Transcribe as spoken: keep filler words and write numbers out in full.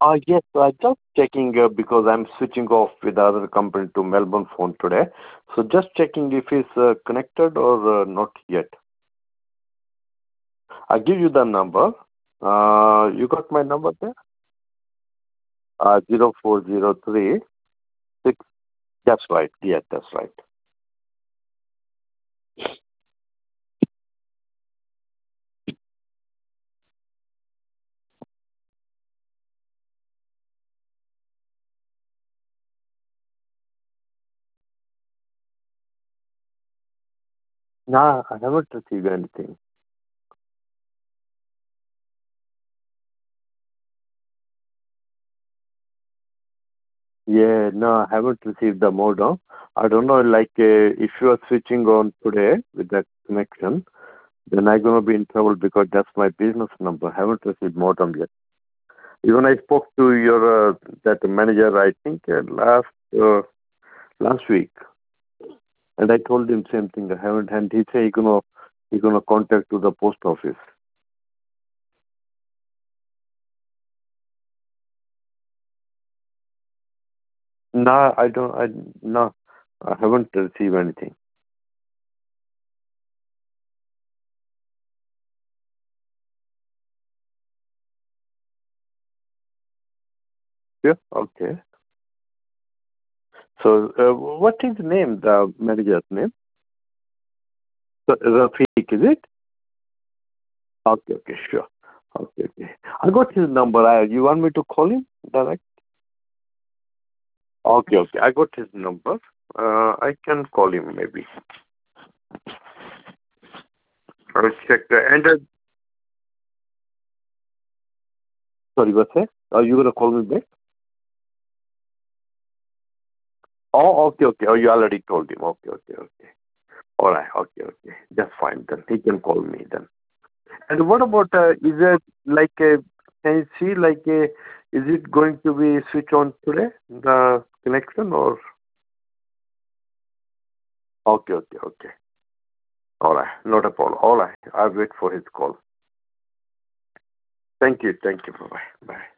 Uh, yes, uh, just checking uh, because I'm switching off with the other company to Melbourne phone today. So just checking if it's uh, connected or uh, not yet. I give you the number. Uh, you got my number there? Uh, zero four zero three six. That's right. Yeah, that's right. Nah, I haven't received anything. Yeah, no, I haven't received the modem. I don't know, like, uh, if you are switching on today with that connection, then I'm going to be in trouble because that's my business number. I haven't received modem yet. Even I spoke to your, uh, that manager, I think, uh, last, uh, last week. And I told him same thing. I haven't, and he said he's going to, he's going to contact to the post office. No, I don't, I, no, I haven't received anything. Yeah, okay. So, uh, what is the name, the manager's name? So, Rafiq, is it? Okay, okay, sure. Okay, okay. I got his number. I, you want me to call him direct? Okay, okay. I got his number. Uh, I can call him maybe. I'll check. The, and uh, sorry, what's that? Are you gonna call me back? Oh, okay, okay. Oh, you already told him. Okay, okay, okay. All right. Okay, okay. That's fine. Then he can call me then. And what about? Uh, is it like a? Can you see like a? Is it going to be switch on today? The connection or? Okay, okay, okay. All right. Not a problem. All right. I'll wait for his call. Thank you. Thank you. Bye-bye. Bye.